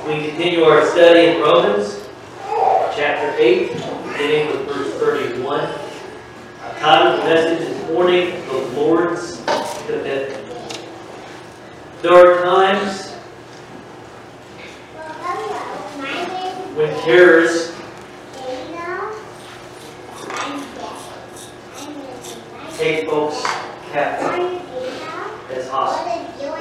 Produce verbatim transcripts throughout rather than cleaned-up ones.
We continue our study in Romans, chapter eight, beginning with verse thirty-one. Our title of the message this morning, the Lord's Commitment. There are times when terrorists take folks captive as hostages.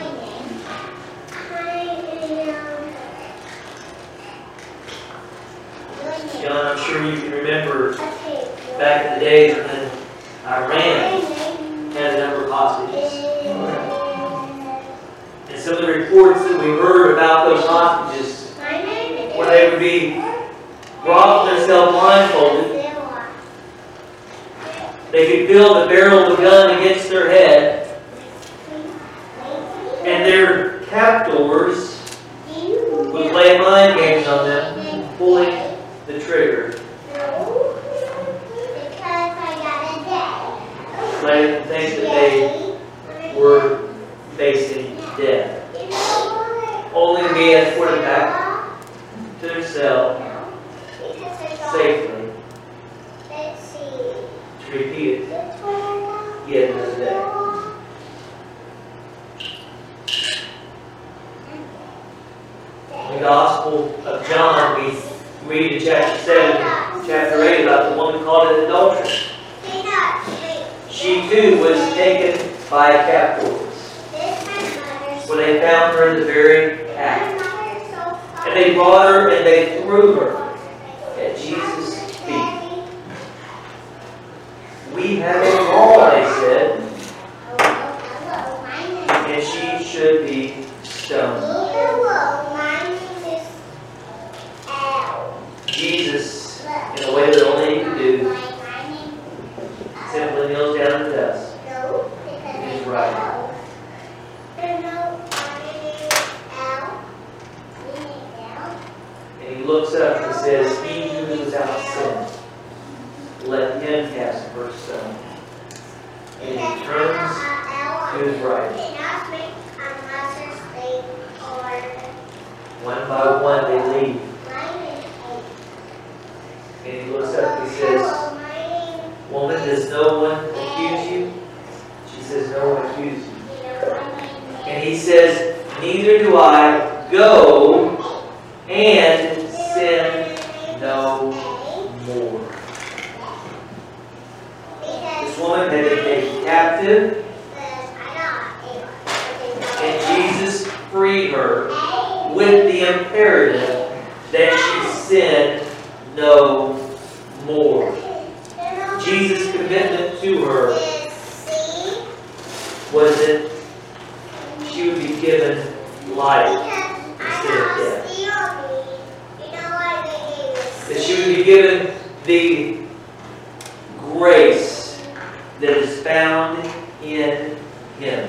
John, I'm sure you can remember back in the days when Iran had a number of hostages. And some of the reports that we heard about those hostages, where they would be brought themselves blindfolded, they could feel the barrel of the gun against their head, and their captors would play mind games on them, pulling the trigger. Letting them think that they were facing death. Only to be escorted back to their cell safely to repeat it yet another day. In the Gospel of John, we read in chapter seven, chapter eight about the woman caught in adultery. She too was taken by captors, where they found her in the very act. And they brought her and they threw her at Jesus' feet. We have a law, they said, and she should be stoned. Jesus, in a way that only he could do, simply kneels down and does. He's right. And he looks up and says, "He who is without sin, let him cast the first stone." And he turns to his right. One by one they leave. And he looks up and he says, "Woman, does no one accuse you?" She says, "No one accuses you." And he says, "Neither do I. Go and sin no more." This woman had been taken captive, and Jesus freed her with the imperative that she sin no more. Jesus' commitment to her was that she would be given life instead of death. That she would be given the grace that is found in Him.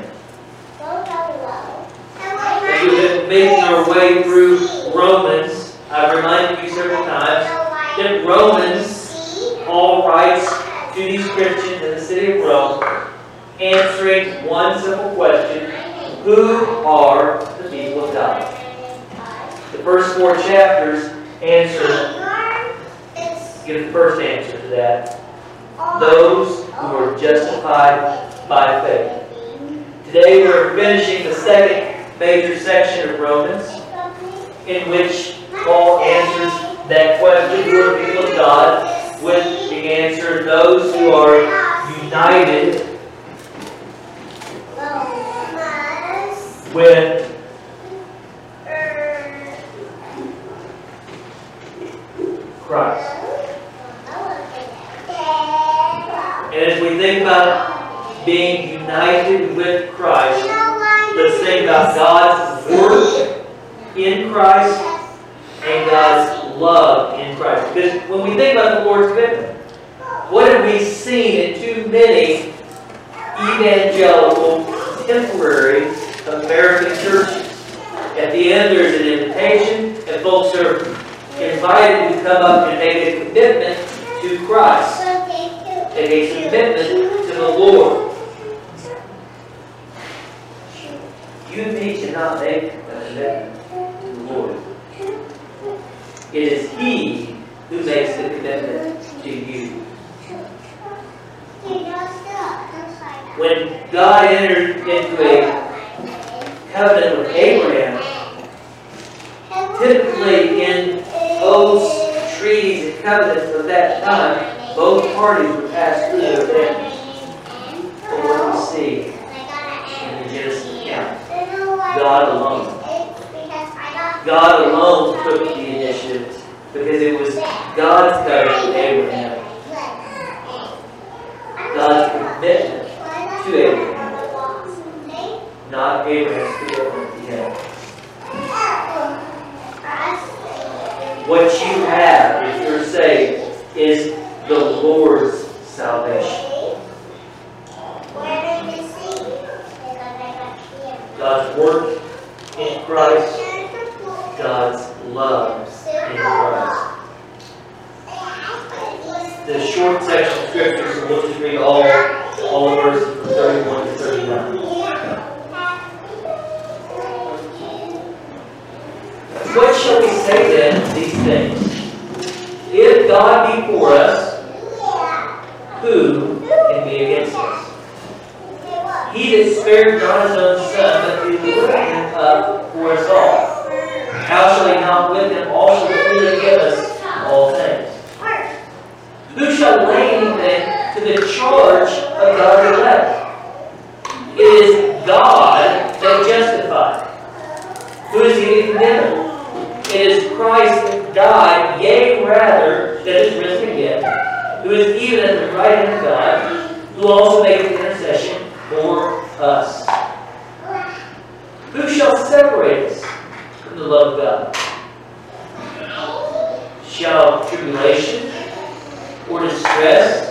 As we've been making our way through Romans, I've reminded you several times that Romans, Paul writes to these Christians in the city of Rome, answering one simple question: who are the people of God? The first four chapters answer, give the first answer to that: those who are justified by faith. Today we're finishing the second major section of Romans, in which Paul answers that question, who are the people of God, with the answer: those who are united with Christ. And as we think about being united with Christ, let's think about God's work in Christ and God's love in Christ. Because when we think about the Lord's commitment, what have we seen in too many evangelical, temporary American churches? At the end, there's an invitation, and folks are invited to come up and make a commitment to Christ, make a commitment to the Lord. You need to not make a commitment to the Lord. It is He who makes the commitment to you. When God entered into a covenant with Abraham, typically in oaths, treaties, and covenants of that time, both parties would pass through their families. But what do we see in the Genesis account? God alone. God alone took the initiative because it was God's covenant with Abraham. God's commitment to Abraham, not Abraham's commitment to him. What you have, if you're saved, is the Lord's salvation. God's work in Christ, God's love in Christ. The short section of Scripture, so we'll just read all, all the verses from thirty-one to thirty-nine. What shall we say then of these things? If God be for us, who can be against us? He that spared not his own Son, but delivered him up for us all, how shall he not with him also freely give us all things? Who shall lay anything to the charge of God's elect? It is God that justifies. Who is he that condemneth? It is Christ that died, yea, rather, that is risen again, who is even at the right hand of God, who will also make intercession for us. Who shall separate us from the love of God? Shall tribulation, or distress,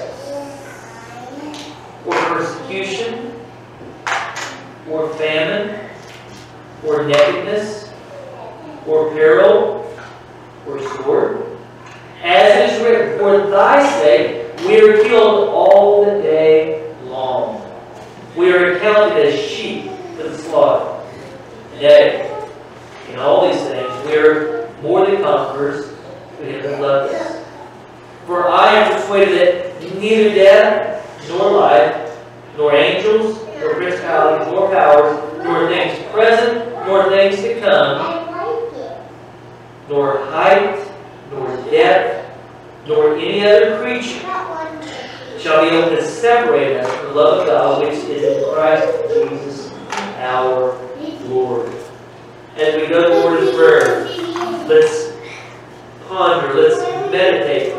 or persecution, or famine, or nakedness, or peril, or sword? As it is written, for thy sake we are killed all the day long. We are accounted as sheep for the slaughter. Nay, in all these things we are more than conquerors through him that loved us. For I am persuaded that neither death, nor life, nor angels, nor principalities, nor powers, nor things present, nor things to come, nor height, nor depth, nor any other creature shall be able to separate us from the love of God which is in Christ Jesus our Lord. As we go toward His Word, let's ponder, let's meditate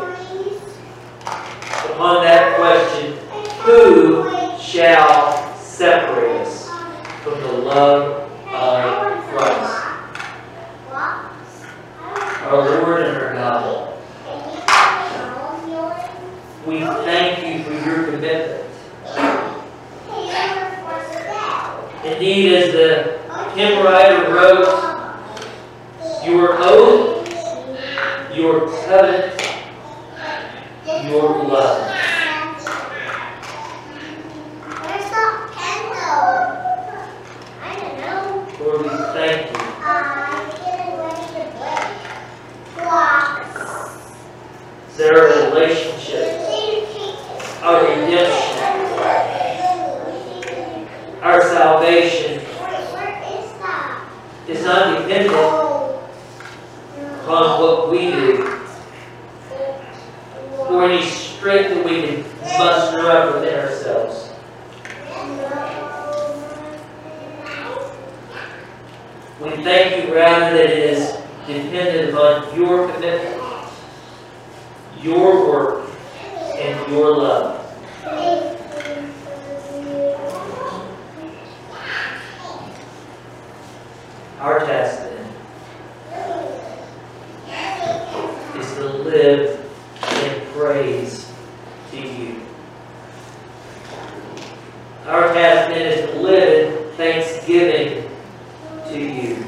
upon that question, who shall separate us from the love of Christ? Our Lord and our God, we thank you for your commitment. Indeed, as the hymn writer wrote, your oath, your covenant, your love. Where's the candle? I don't know. Lord, we thank you. I'm getting ready to break blocks. Is there a relationship, our redemption, our salvation is not dependent upon what we do or any strength that we can muster up within ourselves. We thank you rather that it is dependent upon your commitment, your work, and your love. Our task then is to live in praise to you. Our task then is to live in thanksgiving to you.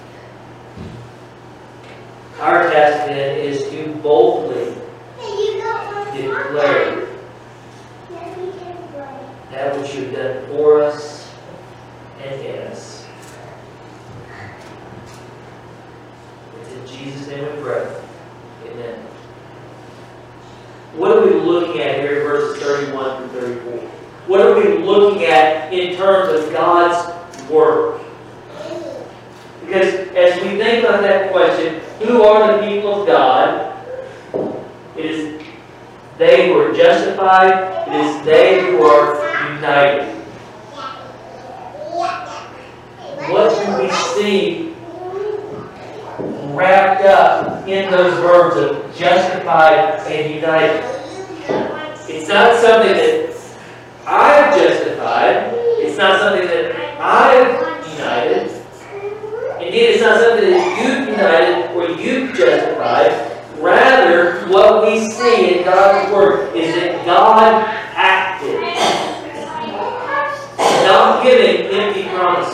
Our task then is to boldly declare that which you've done for us and in us. It's in Jesus' name we pray. what are we looking at here in verses thirty-one through thirty-four? What are we looking at in terms of God's work? Because as we think about that question, who are the people of God? It is they who are justified. It is they who are united. What do we see wrapped up in those verbs of justified and united? It's not something that I've justified. It's not something that I've united. Indeed, it's not something that you've united or you've justified. Rather, what we see in God's Word is that God acted, not giving empty promises.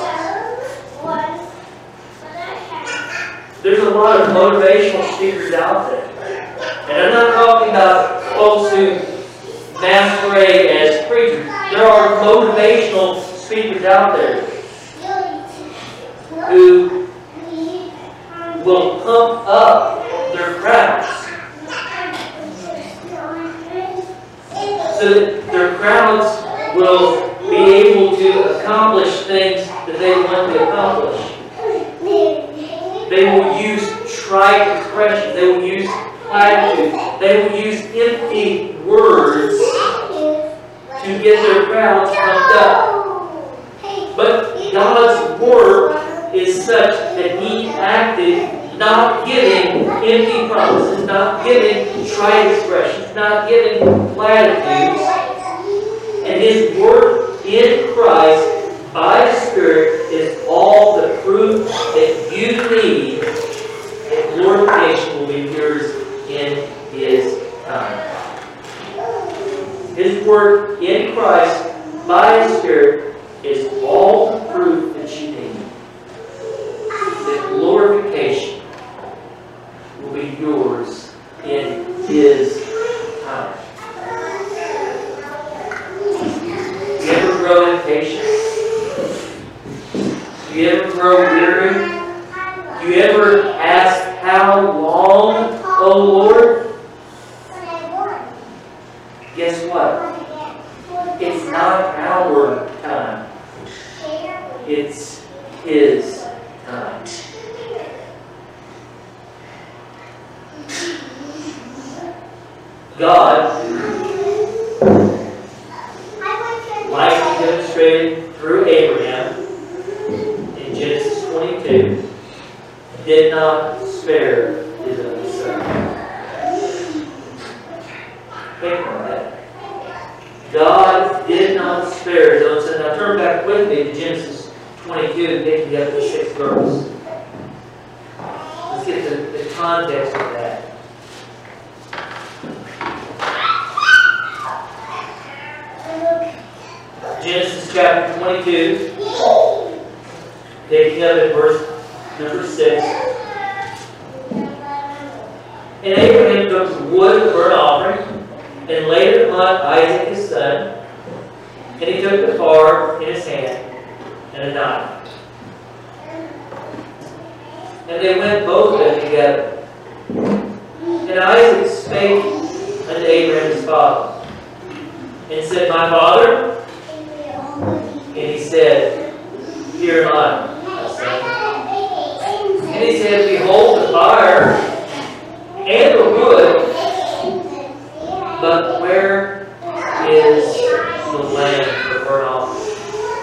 There's a lot of motivational speakers out there. And I'm not talking about folks who masquerade as preachers. There are motivational speakers out there who will pump up their crowds so that their crowds will be able to accomplish things that they want to accomplish. They will use trite expressions. They will use platitudes. They will use empty words to get their crowds pumped up. But God's work is such that He acted, not giving empty promises, not giving trite expressions, not giving platitudes. And His work in Christ by the Spirit is all the proof that you need that glorification will be yours in His time. His work in Christ by His Spirit is all the proof that you need that glorification will be yours in His time. Do you ever grow impatient? Do you ever grow weary? Do you ever ask, how long, O Lord? Guess what? It's not our time. It's His time. God, like He demonstrated through Abraham, in Genesis twenty-two, did not spare His only Son. Think on that. God did not spare His own Son. Now turn back with me to Genesis twenty-two and pick me up the sixth verse. Let's get the, the context of that. Genesis chapter twenty-two, picking up at verse number six. And Abraham took the wood of the burnt offering and laid it upon Isaac his son, and he took the far in his hand and a knife. And they went both of them together. And Isaac spake unto Abraham his father, and said, My father? And he said, Here am I, my son. And he said, Behold the fire and the wood, but where is the lamb for burnt offering?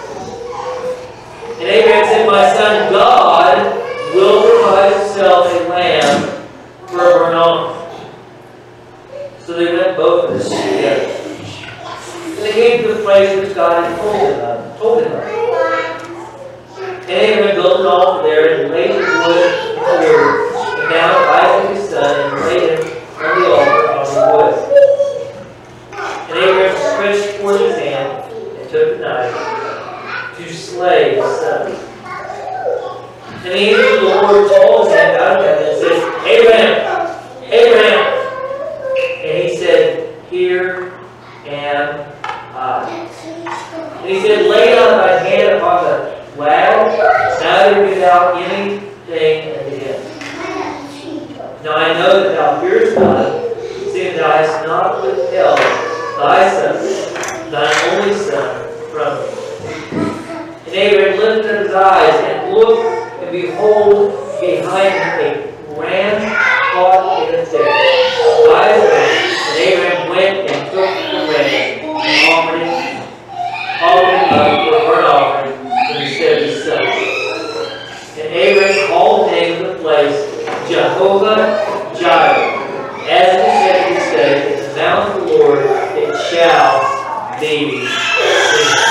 And Abraham said, My son, God will provide Himself a lamb for a burnt offering. So they went both of them together. And they came to the place which God had told him of. Told him of. And Abraham built an altar there and laid the wood in the wood, and mounted Isaac his son, and laid him on the altar on the wood. And Abraham stretched forth his hand and took the knife to slay his son. And the angel of the Lord called his hand out of heaven and said, Abraham, Abraham. And he said, Here am I. And he said, Lay down thy hand upon the lad, neither do thou anything unto him. Now I know that thou fearest God, seeing thou hast not withheld thy son, thine only son, from me. And Abraham lifted up his eyes and looked, and behold, behind him a ram caught in a thicket by his back. And Abraham went and took the ram and offered it, offered it up for a burnt offering instead of his son. And Abraham called the name of the place Jehovah Jireh, as it is said this day, in the mount of the Lord it shall be seen.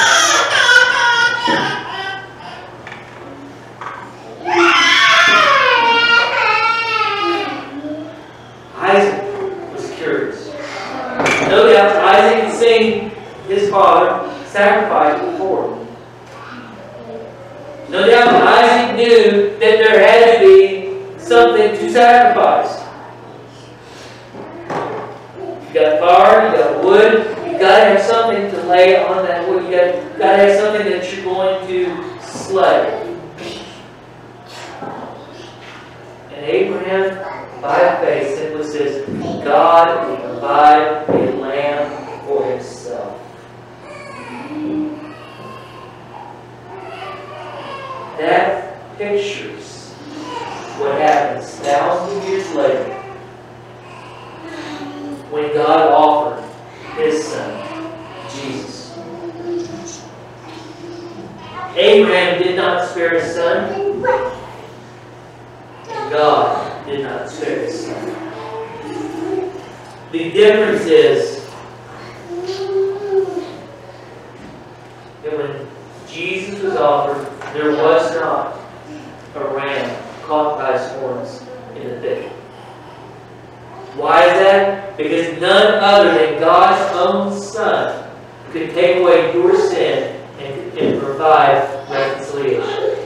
Isaac was curious. No doubt Isaac had seen his father sacrifice before. No doubt Isaac knew that there had to be something to sacrifice. You got fire, you got wood, you got to have something to lay on that wood. You got, got to have something that you're going to slay. And Abraham, by faith, simply says, God will provide a lamb for himself. That pictures what happens thousands of years later when God offered his son, Jesus. Abraham did not spare his son. God did not spare his son. The difference is that when Jesus was offered, there was not a ram caught by his horns in the thicket. Why is that? Because none other than God's own Son could take away your sin and, and provide reconciliation.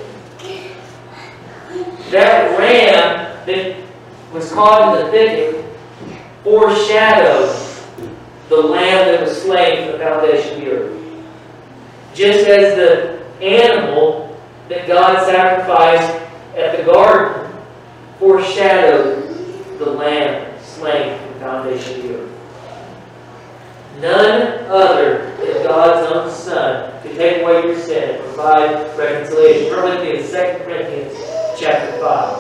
That ram that was caught in the thicket foreshadowed the lamb that was slain from the foundation of the earth. Just as the animal that God sacrificed at the garden foreshadowed the lamb slain from the foundation of the earth. None other than God's own Son could take away your sin and provide reconciliation. Turn with me to Second Corinthians chapter five.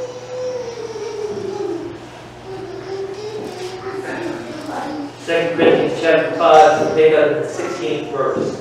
Second Corinthians chapter five, we'll pick up the sixteenth verse.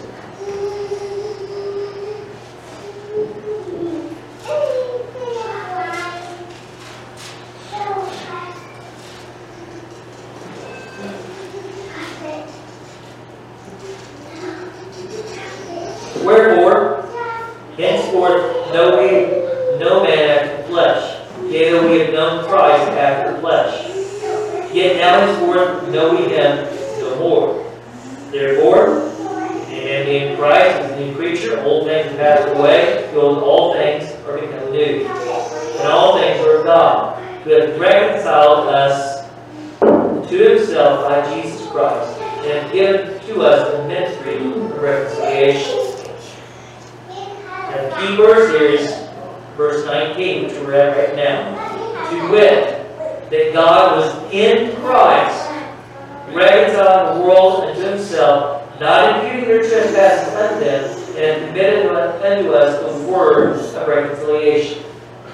Wherefore, henceforth know we no man after the flesh, yea, though we have known Christ after the flesh. Yet now henceforth know we him no more. Therefore, if any man be in Christ, is a new creature, old things have passed away, behold, all things are become new. And all things are of God, who hath reconciled us to himself by Jesus Christ, and hath given to us the ministry of reconciliation. And the key verse here is verse nineteen, which we're at right now. To wit, that God was in Christ, reconciling the world unto himself, not imputing their trespasses unto them, and hath committed unto us the word of reconciliation.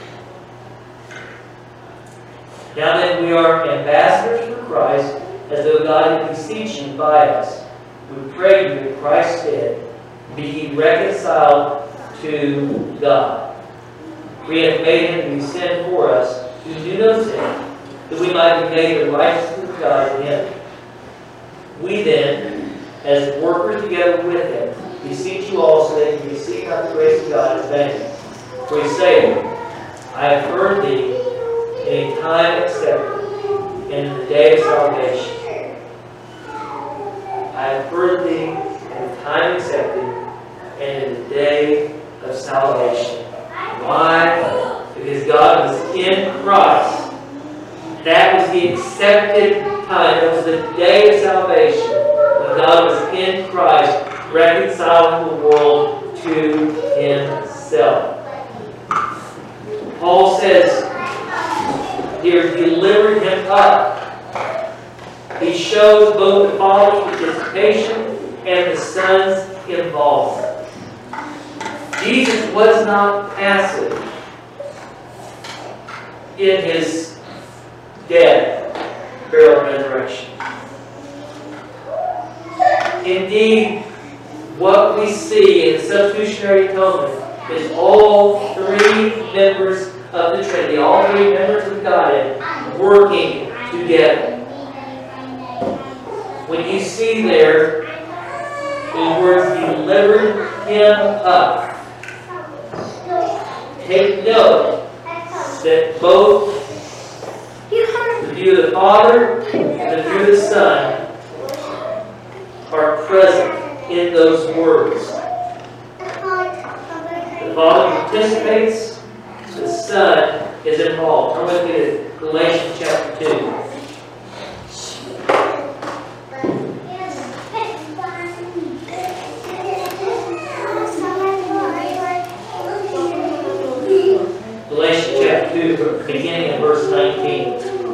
Now then we are ambassadors for Christ, as though God had beseeched you by us. We pray you in Christ's stead, be ye reconciled to God. We have made him to be sin for us, who do no sin, that we might be made the righteousness of God in him. We then, as workers together with him, beseech you also that you receive not the grace of God in vain. For he saith, I have heard thee in a time accepted, and in the day of salvation. I have heard thee in a time accepted, and in the day of salvation. Why? Because God was in Christ. That was the accepted time. That was the day of salvation. When God was in Christ, reconciling the world to himself. Paul says, here, delivered him up He shows both the Father's participation and the Son's involvement. Jesus was not passive in His death, burial, and resurrection. Indeed, what we see in the substitutionary atonement is all three members of the Trinity, all three members of the Godhead, working together. When you see there, the words delivered Him up, take note that both the view of the Father and the view of the Son are present in those words. The Father participates, the Son is involved. Turn with me to Galatians chapter two. Galatians chapter two, beginning in verse nineteen.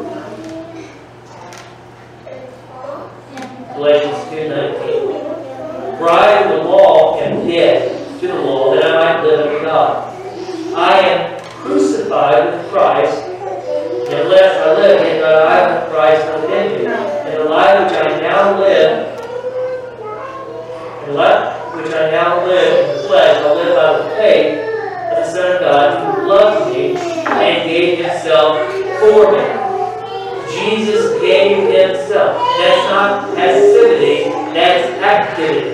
Galatians two nineteen. For I am the law am dead to the law, that I might live unto God. I am crucified with Christ, and unless I live, yet not I, but Christ liveth in me. And the life which I now live, and the life which I now live in the flesh, I live by the faith of the Son of God, who loved me and gave Himself for me. Jesus gave Himself. That's not passivity, that's activity.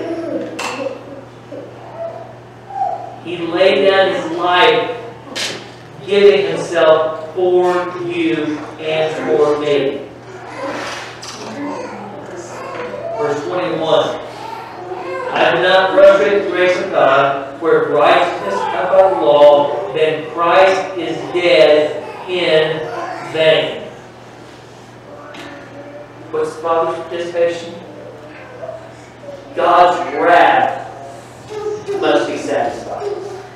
He laid down His life, giving Himself for you and for me. Verse twenty-one. I have not frustrated the grace of God, for if righteousness come by the law, then Christ is dead in vain. What's the Father's participation? God's wrath must be satisfied.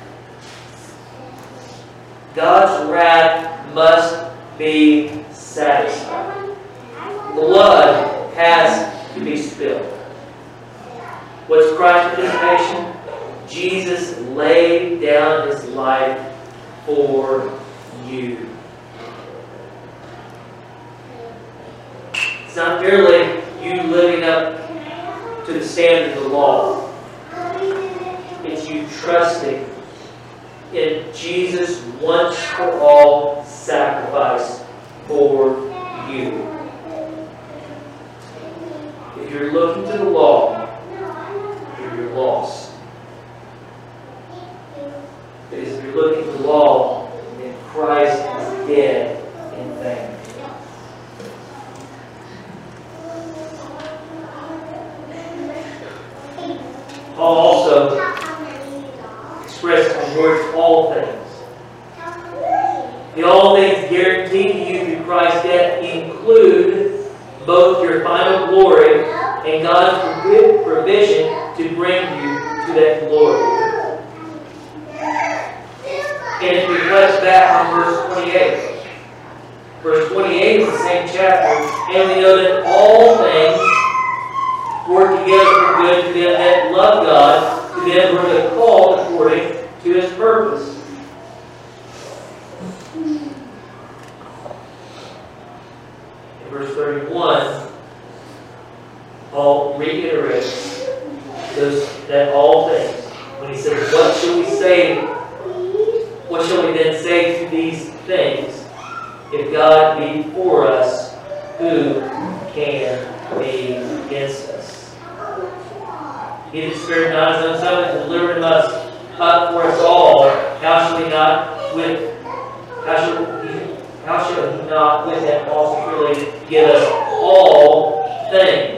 God's wrath must be satisfied. Blood has to be spilled. What's Christ's participation? Jesus laid down His life for you. It's not merely you living up to the standard of the law. It's you trusting in Jesus' once for all sacrifice for you. If you're looking to the law, you're lost. Because if you're looking to the law, then Christ is dead in vain. Paul also expressed the words all things. The all things guaranteed to you through Christ's death include both your final glory and God's provision to bring you to that glory. And if we reflect back on verse twenty-eight. Verse twenty-eight is the same chapter, and we know that all things work together for good to them that love God, to them who are called according to His purpose. In verse thirty-one, Paul reiterates those, that all things. When he says, what shall we say? What shall we then say to these things? If God be for us, who can be against us? He that spared not His own Son, but delivered Him us up for us all. How shall we not with how shall he, how shall he not with Him also freely give us all things?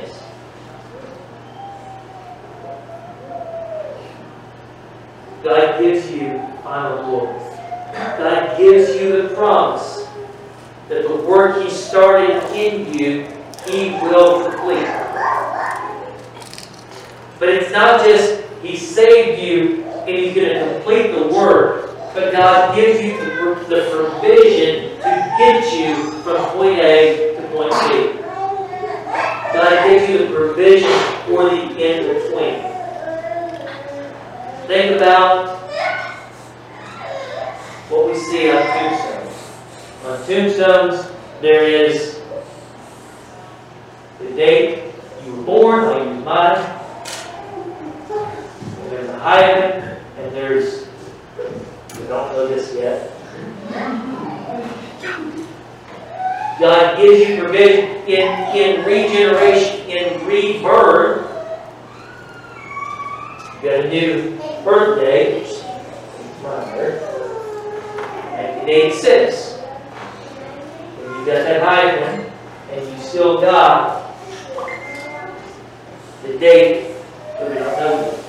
God gives you final glory. God gives you the promise that the work He started in you, He will complete. But it's not just He saved you and He's going to complete the work, but God gives you the, the provision to get you from point A to point B. God gives you the provision for the in-between. Think about what we see on tombstones. On tombstones, there is the date you were born, I'll use mine. And there's a hyphen, and there's, we don't know this yet. God gives you provision in, in regeneration, in rebirth. You got a new birthday, nineteen eighty-six. And you got that hyphen, and you still got the date that we don't know yet.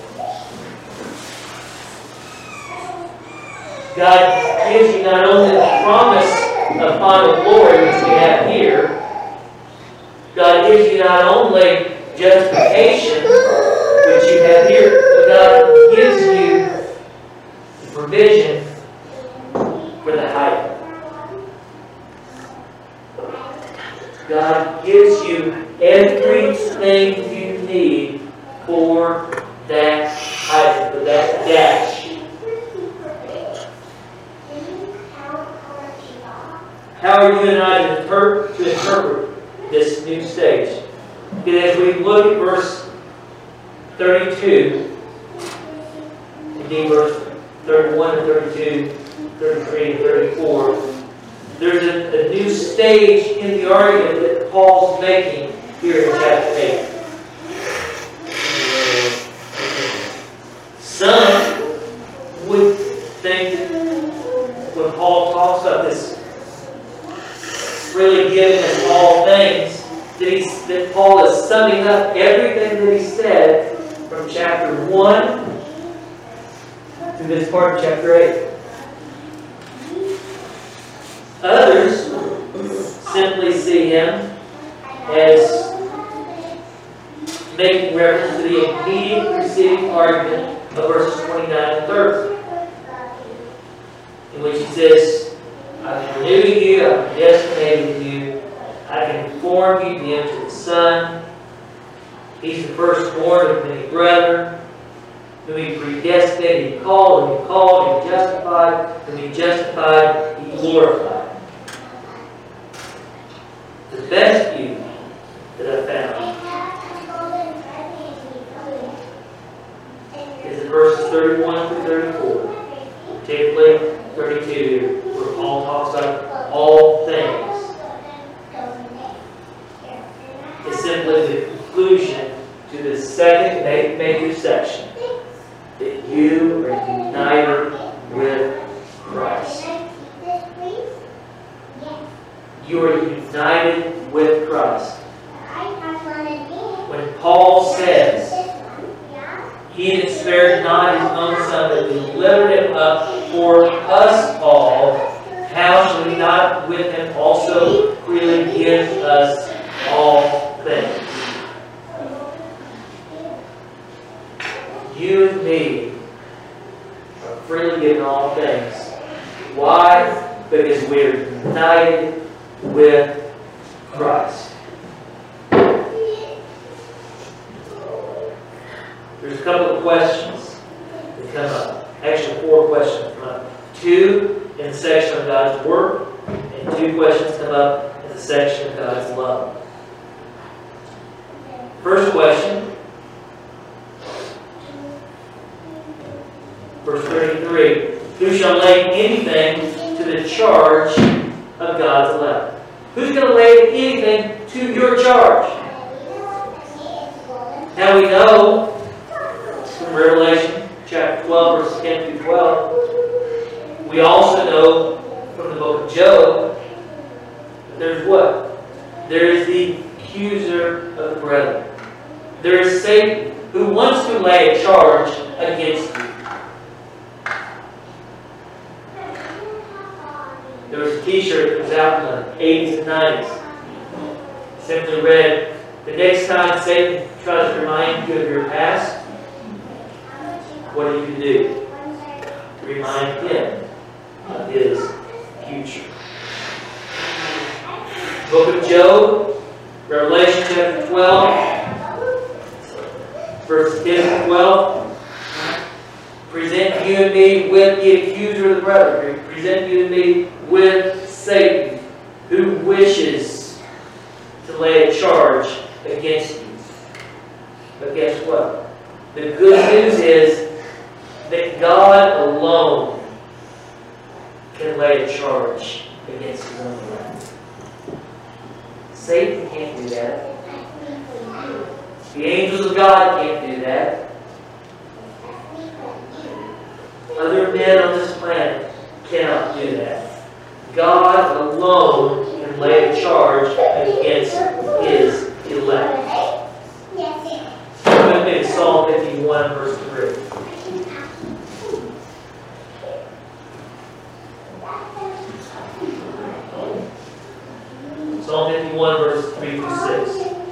God gives you not only the promise of final glory, which we have here, God gives you not only justification, which you have here, but God gives you the provision for the hyphen. God gives you everything you need for that hyphen, for that dash. How are you and I to interpret, to interpret this new stage? And as we look at verse thirty-two, indeed verse thirty-one and thirty-two, thirty-three and thirty-four, there's a, a new stage in the argument that Paul's making here in chapter eight. Some would think that when Paul talks about this really giving us all things, that, he's, that Paul is summing up everything that he said from chapter one to this part of chapter eight. Others simply see him as making reference to the immediate preceding argument of verses twenty-nine and thirty, in which he says, I've renewed you, I've predestinated you, I can conform you to the image of the Son. He's the firstborn of many brethren, whom he predestinated, he called, whom he called, he justified, whom he justified, he glorified. The best view that I've found is in verses thirty-one through thirty-four, particularly thirty-two, where Paul talks about all things. It's simply the conclusion to the second major section, that you are united with Christ. You are united with Christ. When Paul says, he that spared not his own Son, but delivered him up for us all, how shall he not with him also freely give us all things? You and me are freely given all things. Why? Because we are united with Christ. There's a couple of questions that come up. Actually, four questions come up. Two in the section of God's work, and two questions come up in the section of God's love. First question, verse thirty-three. Who shall lay anything to the charge of God's elect? Who's going to lay anything to your charge? Now we know from Revelation chapter twelve, verses ten through twelve. We also know from the book of Job that there's what? There is the accuser of the brethren. There is Satan, who wants to lay a charge against you. There was a t-shirt that was out in the eighties and nineties. Simply read, the next time Satan tries to remind you of your past, what do you do? Remind him of his future. The book of Job Revelation chapter twelve, verses ten to twelve. Present you and me with the accuser of the brethren. Present you and me with Satan, who wishes to lay a charge against you. But guess what? The good news is that God alone can lay a charge against his own elect. Satan can't do that. The angels of God can't do that. Other men on this planet cannot do that. God alone can lay a charge against his elect. Turn with me to Psalm fifty-one, verse three. Psalm fifty-one, verse three through six.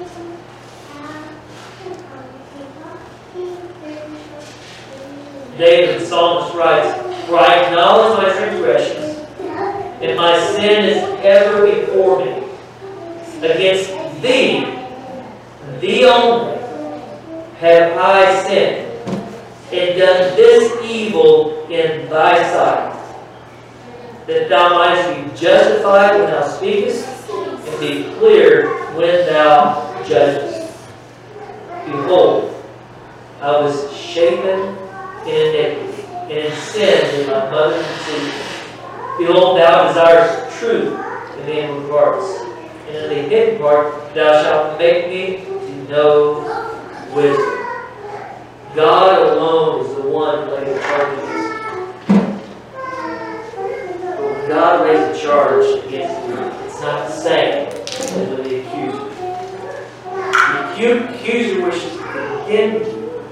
David, the psalmist, writes, "For I acknowledge my transgressions, and my sin is ever before me. Against thee, thee only, have I sinned, and done this evil in thy sight, that thou mightest be justified when thou speakest, and be clear when thou judgest. Behold, I was shapen in iniquity, and in sin in my mother conceived. Behold, thou desirest truth in the inward parts, and in the hidden part thou shalt make me to know wisdom." God alone is the one who laid the charge against you. But when God lays a charge against you, it's not the same as with the accuser. The accuser wishes to condemn you.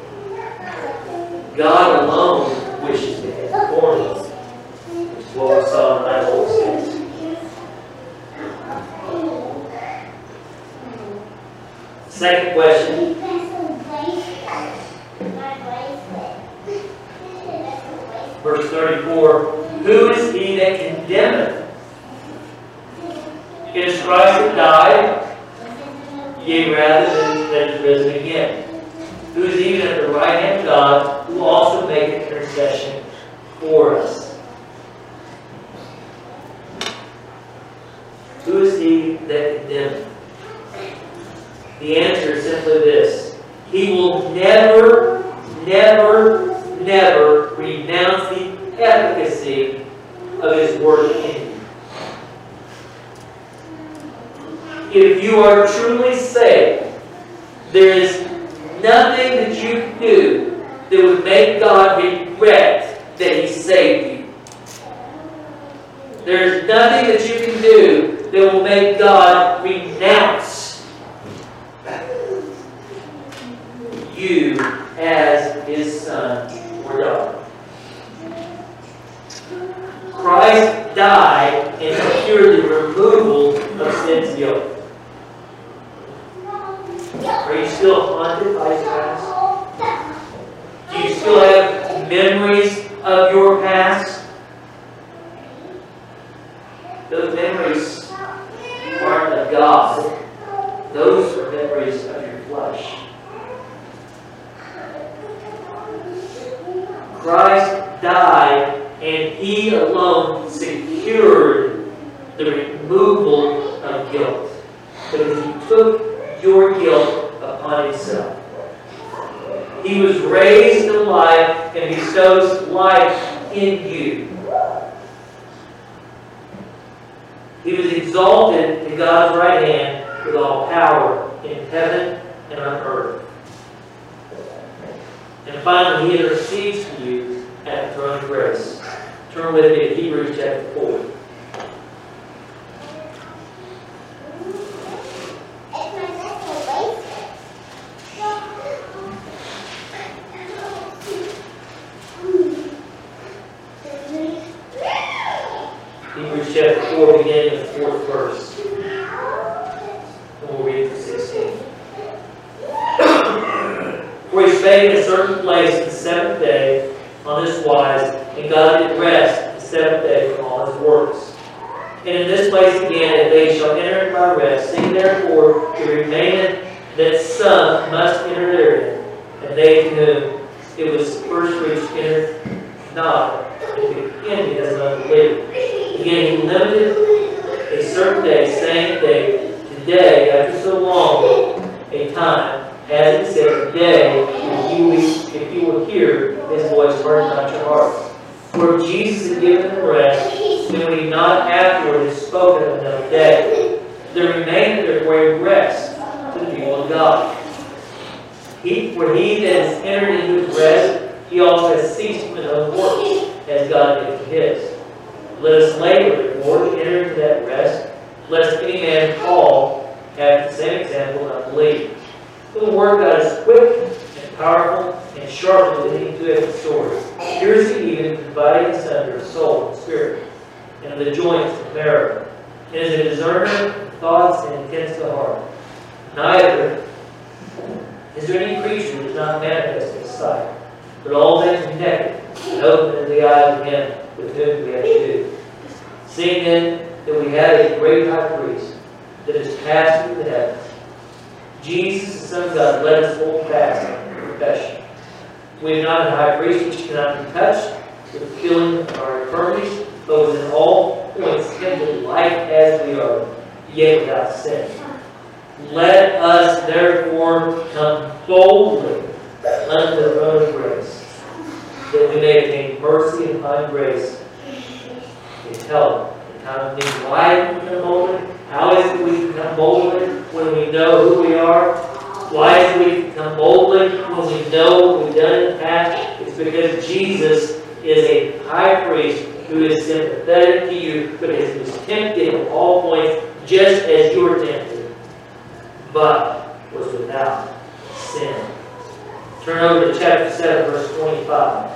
God alone wishes to inform you, which is what we saw in nine oh six. Second question. Verse thirty-four. Who is he that condemneth? It is Christ that died, yea, rather than that is risen again, who is even at the right hand of God, who also maketh intercession for us. Who is he that condemneth? The answer is simply this: he will never, never, never renounce the efficacy of his word in you. If you are truly saved, there is nothing that you can do that would make God regret that he saved you. There is nothing that you can do that will make God renounce you as his son or daughter. Christ died and secured the removal of sin's guilt. Are you still haunted by his past? Do you still have memories of your past? Those memories aren't of God. Those are memories of your flesh. Christ died, and he alone secured the removal of guilt, because he took your guilt upon himself. He was raised to life and bestows life in you. He was exalted to God's right hand with all power in heaven and on earth. And finally, he intercedes for you at the throne of grace. Turn with me to Hebrews chapter four. Hebrews chapter four, beginning of the fourth verse. And we'll read from sixteen. For he spake in a certain place the seventh day on this wise, and God did rest the seventh day from all his works. And in this place again, if they shall enter by rest, seeing therefore it remaineth that some must enter therein, and they to whom it was first preached entered not, and to him he does not believe. Again, he limited a certain day, saying they, today, after so long a time, as it said, today, if you, will, if you will hear his voice, harden not your hearts. For Jesus had given them rest, then we not afterward have spoken of another day. There remained therefore a rest to the people of God. He, for he that has entered into his rest, he also has ceased from his own works, as God did from his. Let us labor therefore to enter into that rest, lest any man fall after the same example of unbelief. For the word of God is quick and powerful and sharper than any two-edged sword, piercing even, dividing asunder soul and spirit, and of the joints and marrow, and is a discerner of thoughts and intents of the heart. Neither is there any creature that is not manifest in his sight, but all things are naked and open in the eyes of him with whom we have to do. Seeing then that we have a great high priest that is passed through the heavens, Jesus, the Son of God, let us hold fast in confession. We have not a high priest which cannot be touched with the feeling of our infirmities, but was in all points tempted like as we are, yet without sin. Let us therefore come boldly unto the throne of grace, that we may obtain mercy and find grace in help in time of need. Why do we come boldly? How is it we come boldly when we know who we are? Why is it we come boldly when we know what we've done in the past? It's because Jesus is a high priest who is sympathetic to you, because he was tempted in all points, just as you were tempted, but was without sin. Turn over to chapter seven, verse twenty-five.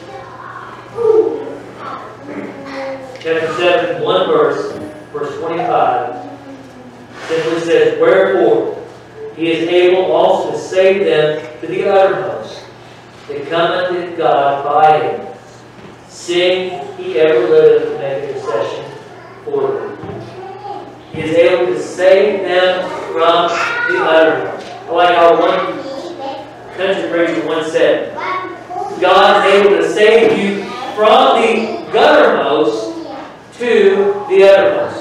Chapter seven, one verse, verse twenty-five, simply says, wherefore he is able also to save them to the uttermost that come unto God by him, seeing he ever liveth to make intercession for them. He is able to save them from the uttermost. I like how one country preacher once said, God is able to save you from the guttermost to the uttermost.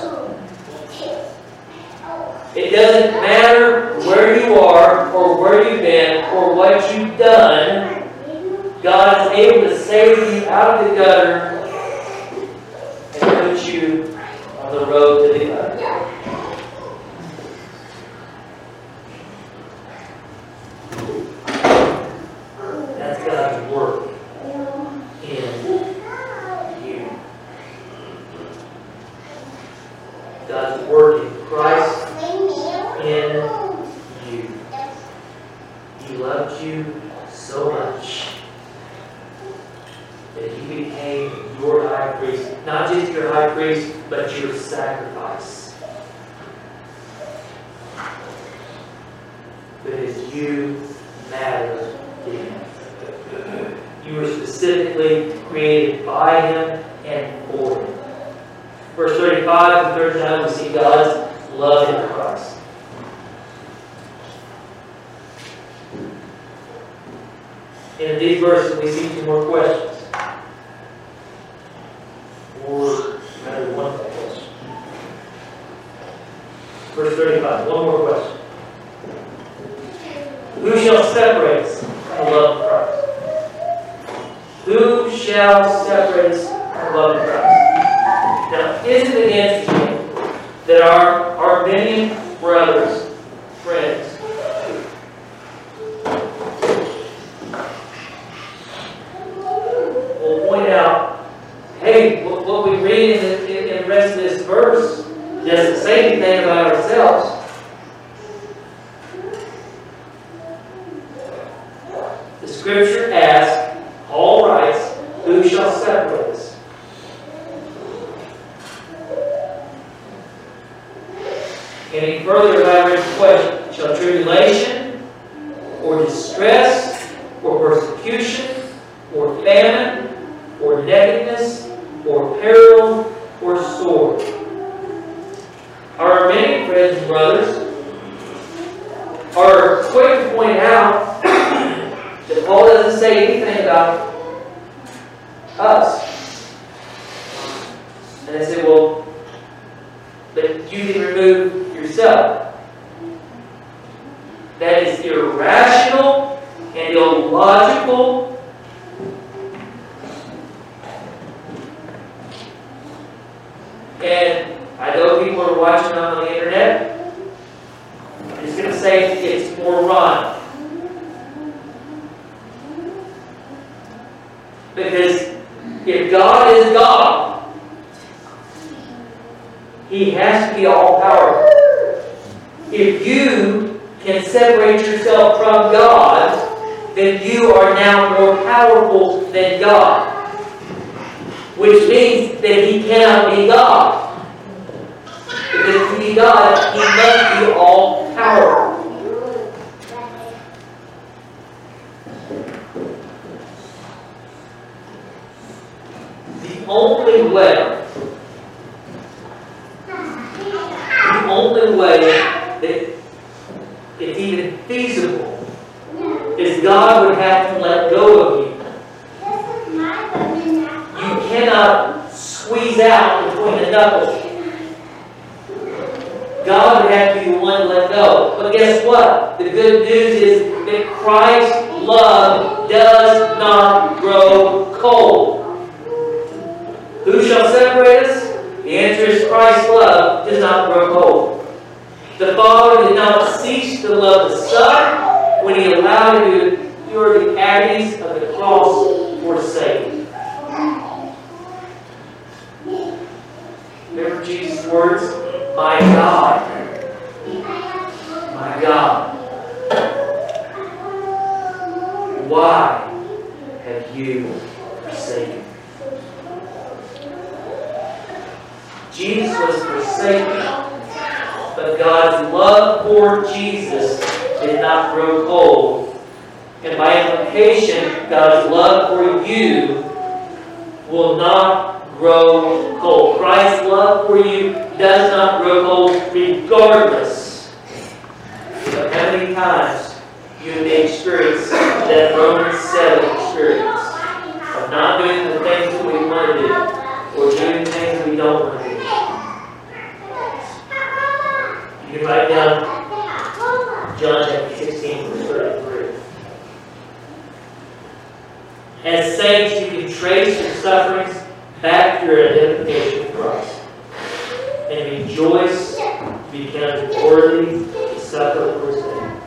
It doesn't matter where you are or where you've been or what you've done. God is able to save you out of the gutter and put you on the road to the uttermost. That's God's work in you. God's work in Christ in you. He loved you so much that he became your high priest. Not just your high priest, but your sacrifice. Because you matter to him. You were specifically created by him and for him. Verse thirty-five and thirty-nine, we see God's love in Christ. And in these verses, we see two more questions. Or rather, one more question. Verse thirty-five, one more question. Who shall separate us from the love of Christ? Who shall separate us from the love of Christ? Now, isn't it interesting that our Armenian brothers, friends, will point out, hey, what, what we read in the, in, in the rest of this verse doesn't say anything about ourselves. The scripture asks, Paul writes, who shall separate us? And he further elaborates the question, shall tribulation, or distress, or persecution, or famine, or nakedness, or peril, or sword? Our Armenian morning, friends and brothers, are quick to point out that Paul doesn't say anything about us. And they say, well, but you can remove yourself. That is irrational and illogical. And I know people are watching on the internet. I'm just going to say it's moronic. Because if God is God, He has to be all-powerful. If you can separate yourself from God, then you are now more powerful than God. Which means that He cannot be God. Because to be God, He must be all-powerful. The only way, the only way that it's even feasible is God would have to let go of you. You cannot squeeze out between the knuckles. God would have to be the one to let go. But guess what? The good news is that Christ's love does not grow cold. Who shall separate us? The answer is Christ's love does not grow cold. The Father did not cease to love the Son when He allowed Him to endure the agonies of the cross for Satan. Remember Jesus' words? My God, my God, why have you forsaken me? Jesus was forsaken, but God's love for Jesus did not grow cold. And by implication, God's love for you will not grow cold. Christ's love for you does not grow cold regardless of how many times you may experience that Romans seven experience of not doing the things that we want to do or doing things we don't want to do. You can write down John chapter sixteen, verse thirty-three. As saints, you can trace your sufferings back to your identification with Christ and rejoice to be counted worthy to suffer for His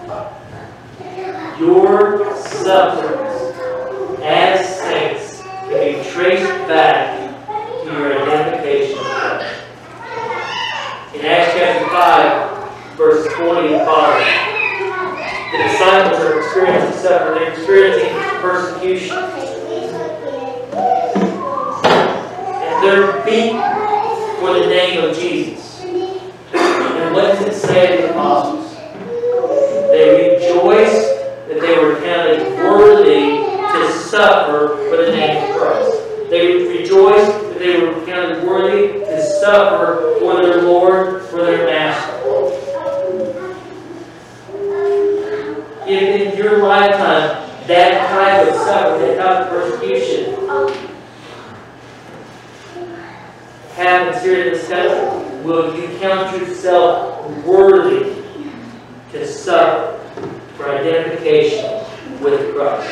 name. Your sufferings as saints can be traced back to your identification with Christ. In Acts chapter five, verse twenty and following, the disciples are experiencing suffering, they're experiencing persecution. And they're beaten for the name of Jesus. And what does it say to the apostles? They rejoiced that they were counted worthy to suffer for the name of Christ. They rejoiced that they were counted worthy to suffer for their Lord, for their Master. If in your lifetime that type of suffering, that type of persecution happens here in this country, will you count yourself worthy to suffer for identification with Christ?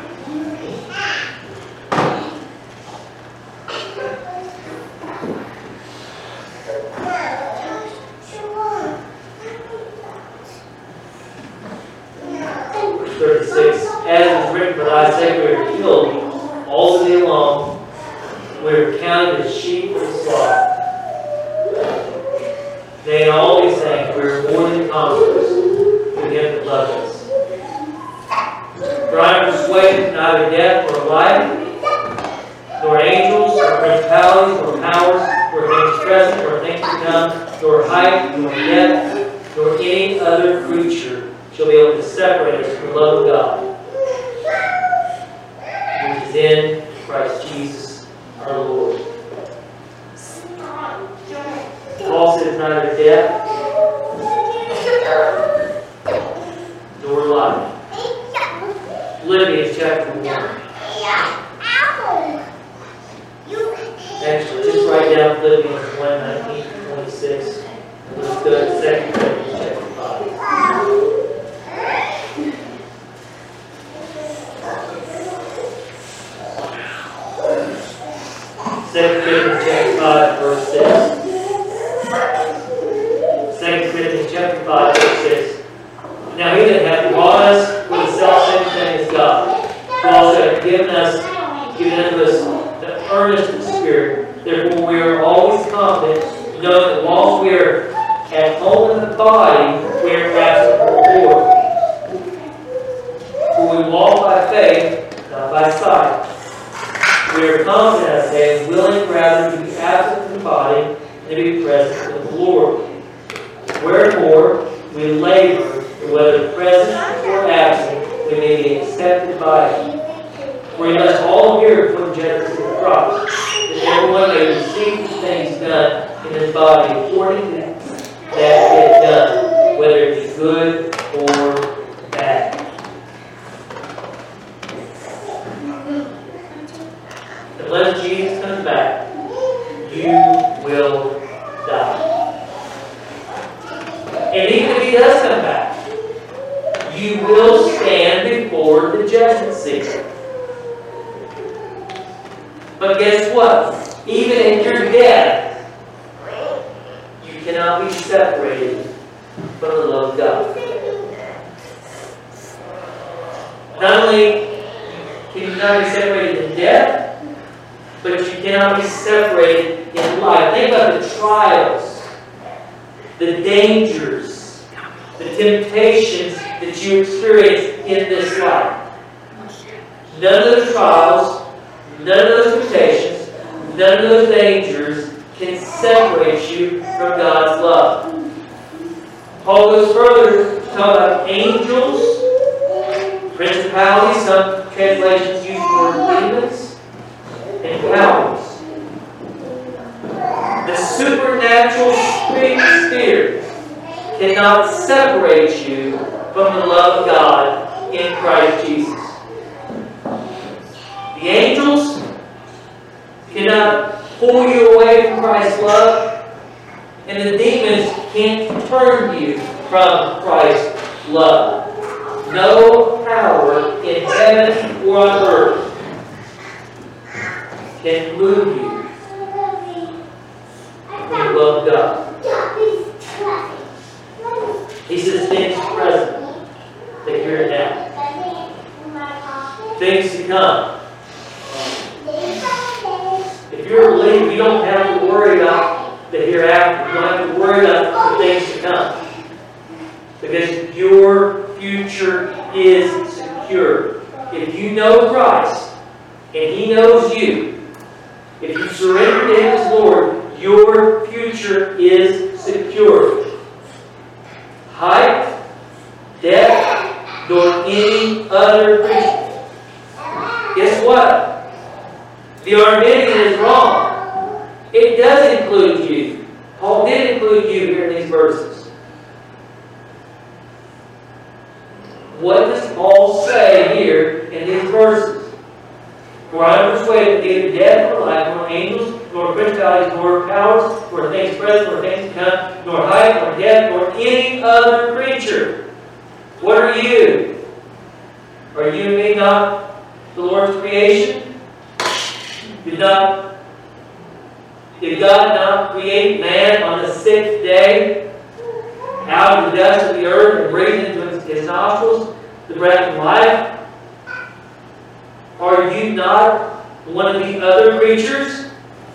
thirty-six, as is written, for thy sake we are killed all the day long. We are counted as sheep for the slaughter. They always saying, we are more than conquerors through Him that loved us. For I am persuaded neither death nor life, nor angels, nor principalities, nor powers, nor things present, nor things to come, nor height, nor depth, nor any other creature shall be able to separate us from the love of God, which is in Christ Jesus our Lord. Paul says neither death Second Corinthians chapter five, verse six. Second Corinthians chapter five, verse six. Now he that hath brought us with the selfsame thing as God, who also hath given us, given unto us the earnest of the Spirit. Therefore we are always confident, knowing that whilst we are at home in the body, we are absent from the Lord. For we walk by faith, not by sight. We are confident, I say, willing rather to be absent from the body than to be present with the Lord. Wherefore, we labor, that whether present or absent, we may be accepted by Him. For we must all appear before the judgment of Christ, that everyone may receive the things done in his body according to that it done, whether it be good or bad. Unless Jesus comes back, you will die. And even if He does come back, you will stand before the judgment seat. But guess what? Even in your death, you cannot be separated from the love of God. Not only can you not be separated in death, but you cannot be separated in life. Think about the trials, the dangers, the temptations that you experience in this life. None of those trials, none of those temptations, none of those dangers can separate you from God's love. Paul goes further to talk about angels, principalities, some translations use the word demons, and powers. The supernatural spirit cannot separate you from the love of God in Christ Jesus. The angels cannot pull you away from Christ's love, and the demons can't turn you from Christ's love. No power in heaven or on earth can move you from the love of God. He says things present, that here and now. Things to come. If you're a believer, you don't have to worry about the hereafter. You don't have to worry about the things to come. Because your future is secure. If you know Christ, and He knows you, if you surrender to Him as Lord, your future is secure. Height, depth, nor any other creature. Guess what? The Arminian is wrong. It does include you. Paul did include you here in these verses. What does Paul say here in these verses? For I am persuaded that neither death nor life, nor angels, nor principalities, nor powers, nor things present, nor things to come, nor height, nor depth, nor any other creature. What are you? Are you and me not the Lord's creation? Did not did God not create man on the sixth day out of the dust of the earth and breathe into his nostrils the breath of life? Are you not one of the other creatures?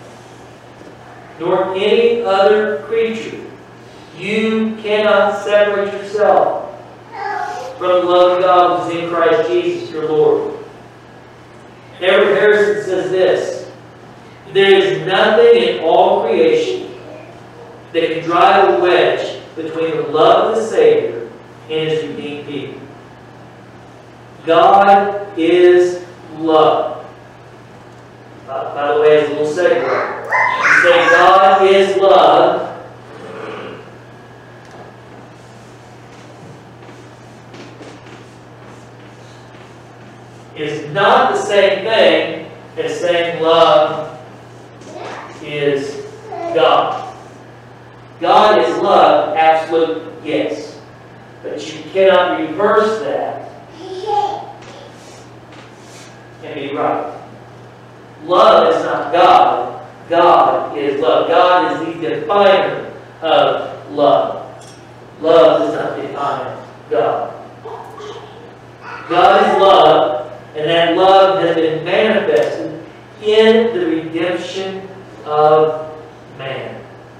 Nor any other creature. You cannot separate yourself from the love of God which is in Christ Jesus your Lord. Edward Harrison says this: there is nothing in all creation that can drive a wedge between the love of the Savior and His redeemed people. God is love. Uh, by the way, as a little segue, you say God is love. Is not the same thing as saying love is God. God is love, absolute yes. But you cannot reverse that and be right. Love is not God. God is love. God is the definer of love. Love does not define God. God is love, and that love has been manifested in the redemption of man.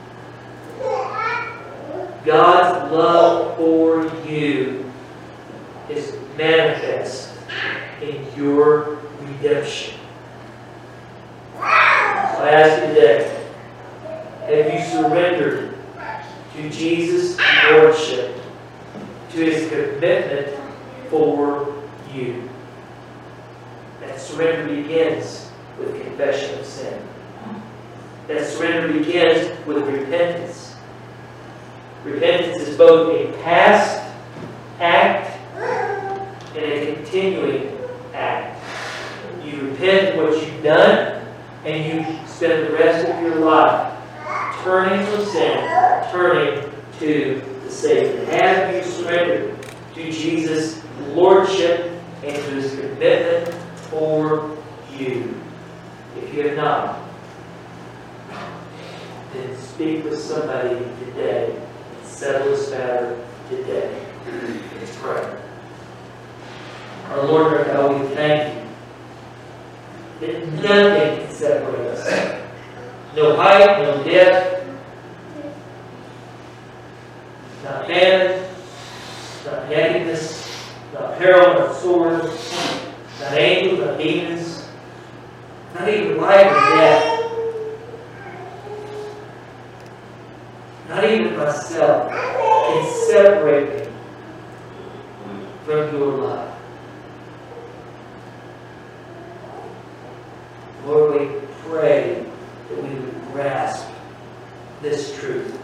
God's love for you is manifest in your redemption. So I ask you today, have you surrendered to Jesus' Lordship, to His commitment for you? That surrender begins with confession of sin. That surrender begins with repentance. Repentance is both a past act and a continuing act. You repent of what you've done, and you spend the rest of your life turning from sin, turning to the Savior. Have you surrendered to Jesus' Lordship and to His commitment for you? If you have not, then speak with somebody today. Settle this matter today. Let's pray. Our Lord, our God, we thank you that nothing can separate us. No height, no depth, not famine, not nakedness, not peril, not sword, not angels, not demons, not even life or death. Not even myself can separate me from your love. Lord, we pray that we would grasp this truth,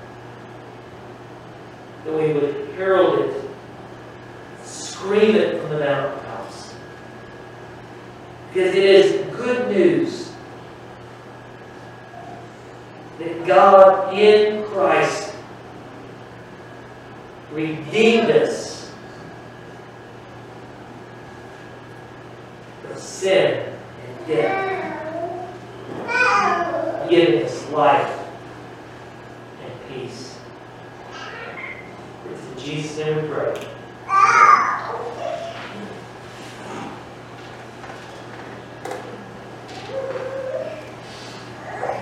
that we would herald it, scream it from the mountaintops, because it is good news that God in Christ redeemed us from sin and death, giving us life and peace. It's in Jesus' name we pray.